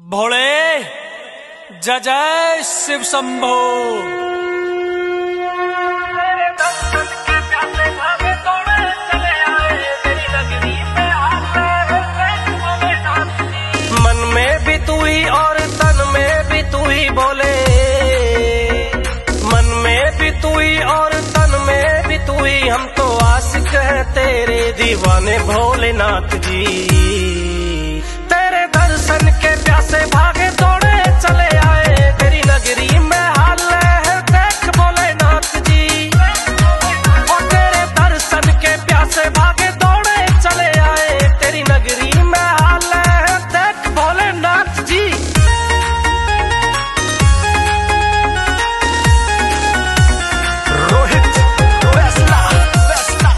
भोले जय जय शिव शंभो। मन में भी तू ही और तन में भी तू ही बोले, मन में भी तू ही और तन में भी तू ही। हम तो आशिक है तेरे दीवाने भोलेनाथ जी। तेरे दर्शन के प्यासे भागे दौड़े चले आए, तेरी नगरी में हाल है देख भोलेनाथ जी। और तेरे दर्शन के प्यासे भागे दौड़े चले आए, तेरी नगरी में हाल है देख भोलेनाथ जी। रोहित फैसला फैसला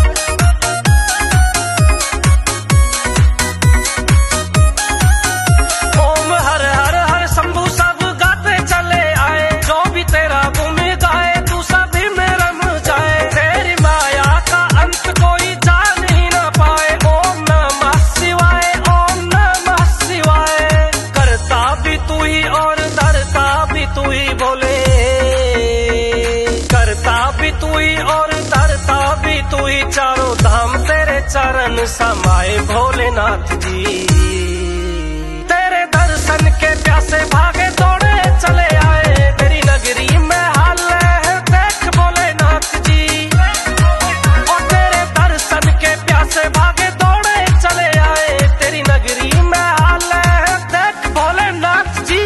ओम हर हर हर शंभू सब गाते चले आए। जो भी तेरा गुण गाए तू सभी में रम जाए। तेरी माया का अंत कोई जान ही न पाए। ओम नमः शिवाय ओम नमः शिवाय। करता भी तू ही और धरता भी तू ही बोले, करता भी तू ही और धरता भी तू ही। चारों धाम तेरे चरण समाए भोलेनाथ जी। तेरे दर्शन के प्यासे भागे दौड़े चले आए, तेरी नगरी में हाल है देख भोलेनाथ जी। और तेरे दर्शन के प्यासे भागे दौड़े चले आए, तेरी नगरी में हाल है देख भोलेनाथ जी।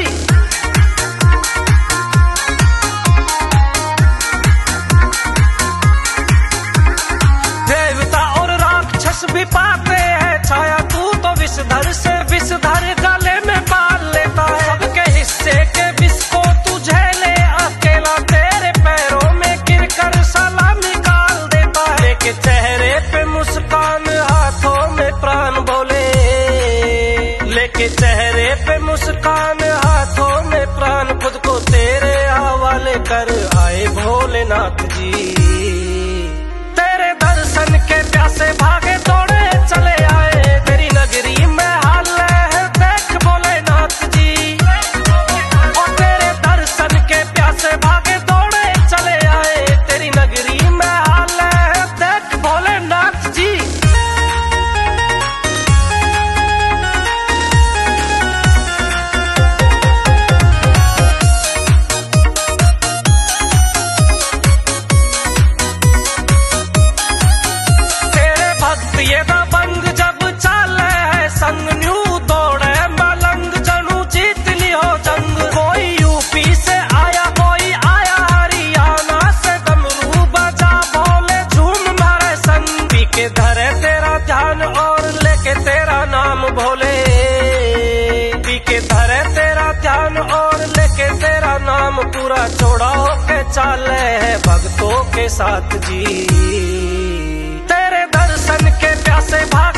देवता और राक्षस भी पाते हैं छाया, तू तो विषधर से विषधर गले में पाल लेता है। सबके हिस्से के विष को तू झेले अकेला, तेरे पैरों में गिरकर सलाम निकाल देता है। लेके चेहरे पे मुस्कान हाथों में प्राण बोले, लेके चेहरे पे मुस्कान हाथों में प्राण। खुद को तेरे हवाले कर आए भोलेनाथ जी। तेरे दर्शन के प्यासे भागे दौड़े चले आए, तेरी नगरी में हाल है देख भोलेनाथ जी। और तेरे दर्शन के प्यासे भागे दौड़े चले आए, तेरी नगरी में हाल है देख भोलेनाथ जी। तेरे भक्त ये दबंग जब चाले है संग, न्यू दौड़े मलंग जनू जीत लियो जंग। कोई यूपी से आया कोई आया हरियाणा से, डमरू बजा भोले झूम मारे संग। पी के धरे तेरा ध्यान और लेके तेरा नाम भोले, पी के धरे तेरा ध्यान और लेके तेरा नाम। पूरा चौड़ा होके चाले है भक्तों के साथ जी। तेरे दर्शन के प्यासे भाग